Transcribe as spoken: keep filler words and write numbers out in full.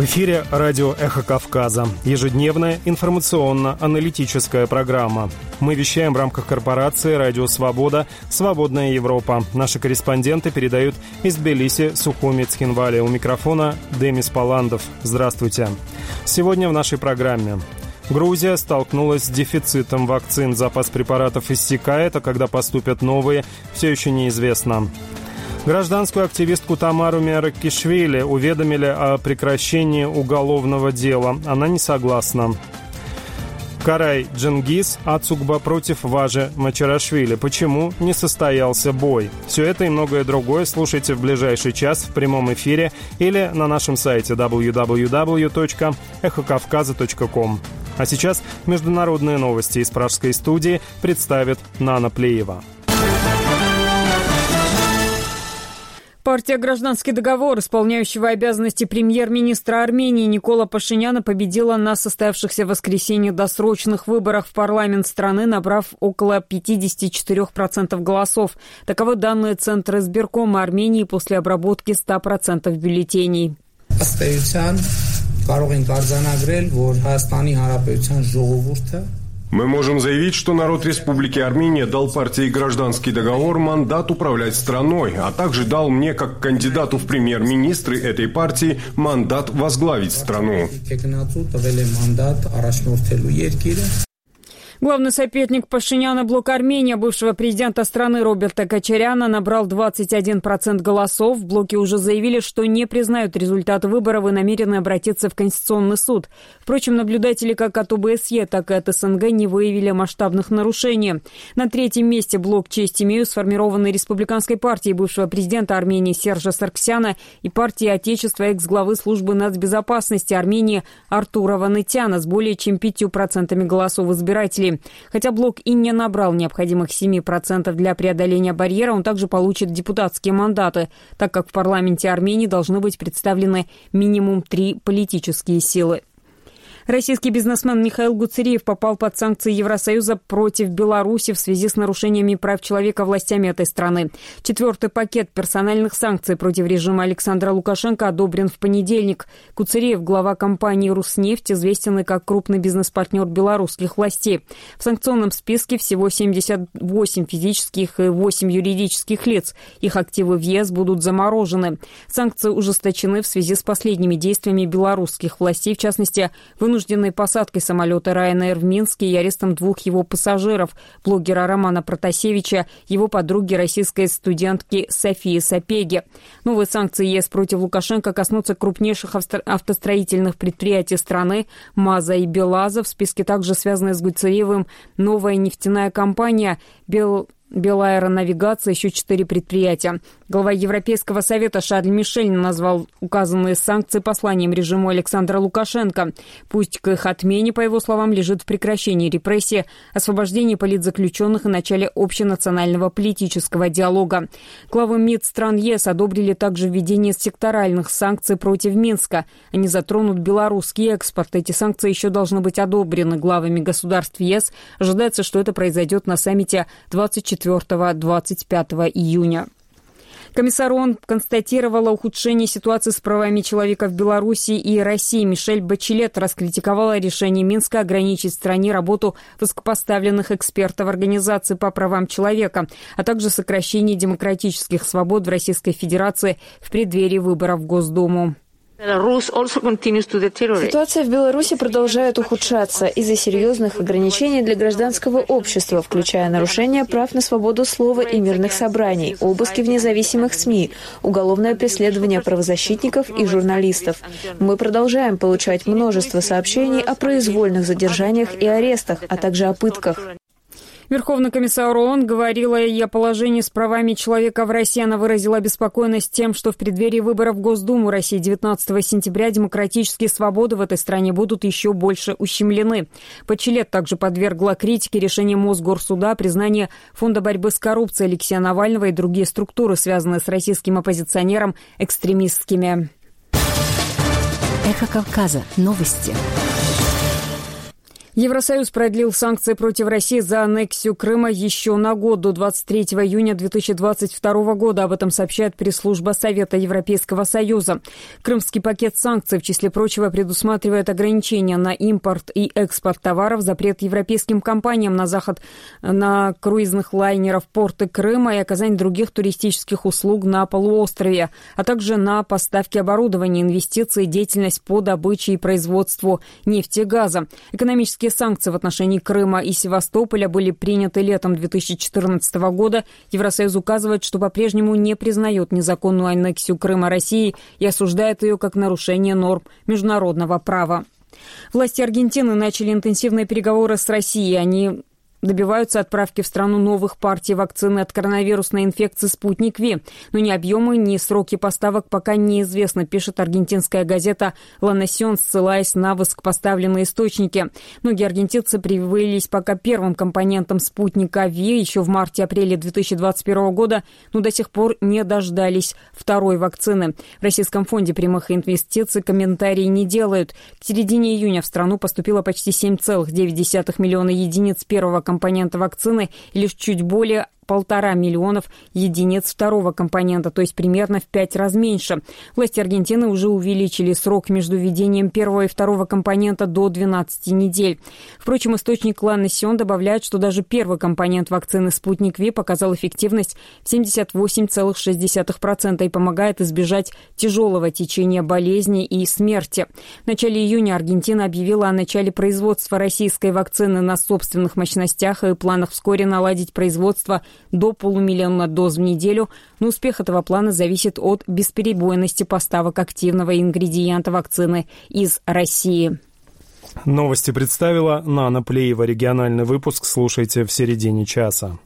В эфире радио «Эхо Кавказа». Ежедневная информационно-аналитическая программа. Мы вещаем в рамках корпорации «Радио Свобода», «Свободная Европа». Наши корреспонденты передают из Тбилиси, Сухуми, Цхинвали. У микрофона Демис Паландов. Здравствуйте. Сегодня в нашей программе. Грузия столкнулась с дефицитом вакцин. Запас препаратов иссякает, а когда поступят новые, все еще неизвестно. Гражданскую активистку Тамару Миаракишвили уведомили о прекращении уголовного дела. Она не согласна. Карай Джингис Ацугба против Важи Мачарашвили. Почему не состоялся бой? Все это и многое другое слушайте в ближайший час в прямом эфире или на нашем сайте дабл ю дабл ю дабл ю точка эхо кавказа точка ком. А сейчас международные новости из пражской студии представит Нана Плеева. Партия «Гражданский договор», исполняющего обязанности премьер-министра Армении Никола Пашиняна, победила на состоявшихся в воскресенье досрочных выборах в парламент страны, набрав около пятьдесят четыре процента голосов. Таковы данные Центра избиркома Армении после обработки ста процентов бюллетеней. Мы можем заявить, что народ Республики Армения дал партии «Гражданский договор» мандат управлять страной, а также дал мне, как кандидату в премьер-министры этой партии, мандат возглавить страну. Главный соперник Пашиняна, блок Армения, бывшего президента страны Роберта Кочаряна, набрал двадцать один процент голосов. В блоке уже заявили, что не признают результаты выборов и намерены обратиться в Конституционный суд. Впрочем, наблюдатели как от ОБСЕ, так и от СНГ не выявили масштабных нарушений. На третьем месте блок «Честь имею», сформированный Республиканской партией бывшего президента Армении Сержа Сарксяна и партией Отечества экс-главы службы нацбезопасности Армении Артура Ванытяна с более чем пятью процентами голосов избирателей. Хотя блок и не набрал необходимых семи процентов для преодоления барьера, он также получит депутатские мандаты, так как в парламенте Армении должны быть представлены минимум три политические силы. Российский бизнесмен Михаил Гуцериев попал под санкции Евросоюза против Беларуси в связи с нарушениями прав человека властями этой страны. Четвертый пакет персональных санкций против режима Александра Лукашенко одобрен в понедельник. Гуцериев, глава компании «Руснефть», известен и как крупный бизнес-партнер белорусских властей. В санкционном списке всего семьдесят восемь физических и восемь юридических лиц. Их активы в ЕС будут заморожены. Санкции ужесточены в связи с последними действиями белорусских властей, в частности, вынужденной вынужденной посадкой самолета Ryanair в Минске и арестом двух его пассажиров, блогера Романа Протасевича, его подруги, российской студентки Софии Сапеги. Новые санкции ЕС против Лукашенко коснутся крупнейших автостроительных предприятий страны МАЗа и БелАЗа. В списке также связаны с Гуцериевым новая нефтяная компания «Бел». Белаэронавигация, еще четыре предприятия. Глава Европейского совета Шарль Мишель назвал указанные санкции посланием режиму Александра Лукашенко. Пусть к их отмене, по его словам, лежит в прекращении репрессий, освобождении политзаключенных и начале общенационального политического диалога. Главы МИД стран ЕС одобрили также введение секторальных санкций против Минска. Они затронут белорусский экспорт. Эти санкции еще должны быть одобрены главами государств ЕС. Ожидается, что это произойдет на саммите двадцать четвёртого-двадцать пятого июня. Комиссар ООН констатировала ухудшение ситуации с правами человека в Беларуси и России. Мишель Бачелет раскритиковала решение Минска ограничить в стране работу высокопоставленных экспертов Организации по правам человека, а также сокращение демократических свобод в Российской Федерации в преддверии выборов в Госдуму. Ситуация в Беларуси продолжает ухудшаться из-за серьезных ограничений для гражданского общества, включая нарушение прав на свободу слова и мирных собраний, обыски в независимых СМИ, уголовное преследование правозащитников и журналистов. Мы продолжаем получать множество сообщений о произвольных задержаниях и арестах, а также о пытках. Верховный комиссар ООН говорила и о положении с правами человека в России. Она выразила обеспокоенность тем, что в преддверии выборов в Госдуму России девятнадцатого сентября демократические свободы в этой стране будут еще больше ущемлены. Бачелет также подвергла критике решение Мосгорсуда о признании Фонда борьбы с коррупцией Алексея Навального и другие структуры, связанные с российским оппозиционером, экстремистскими. Эхо Кавказа. Новости. Евросоюз продлил санкции против России за аннексию Крыма еще на год, до двадцать третьего июня две тысячи двадцать второго года. Об этом сообщает пресс-служба Совета Европейского Союза. Крымский пакет санкций, в числе прочего, предусматривает ограничения на импорт и экспорт товаров, запрет европейским компаниям на заход на круизных лайнеров в порты Крыма и оказание других туристических услуг на полуострове, а также на поставки оборудования, инвестиции, деятельность по добыче и производству нефти и газа. Экономические санкции в отношении Крыма и Севастополя были приняты летом две тысячи четырнадцатого года. Евросоюз указывает, что по-прежнему не признает незаконную аннексию Крыма России и осуждает ее как нарушение норм международного права. Власти Аргентины начали интенсивные переговоры с Россией. Они добиваются отправки в страну новых партий вакцины от коронавирусной инфекции «Спутник Ви». Но ни объемы, ни сроки поставок пока неизвестны, пишет аргентинская газета «Ла Насьон», ссылаясь на высокопоставленные источники. Многие аргентинцы привылись пока первым компонентом «Спутника Ви» еще в марте-апреле две тысячи двадцать первого года, но до сих пор не дождались второй вакцины. В Российском фонде прямых инвестиций комментарии не делают. К середине июня в страну поступило почти семь целых девять десятых миллиона единиц первого компонента компонента вакцины и лишь чуть более полтора миллионов единиц второго компонента, то есть примерно в пять раз меньше. Власти Аргентины уже увеличили срок между введением первого и второго компонента до двенадцати недель. Впрочем, источник «Ла Насьон» добавляет, что даже первый компонент вакцины «Спутник Ви» показал эффективность в семьдесят восемь целых шесть десятых процента и помогает избежать тяжелого течения болезни и смерти. В начале июня Аргентина объявила о начале производства российской вакцины на собственных мощностях и планах вскоре наладить производство до полумиллиона доз в неделю, но успех этого плана зависит от бесперебойности поставок активного ингредиента вакцины из России. Новости представила Нана Плеева. Региональный выпуск слушайте в середине часа.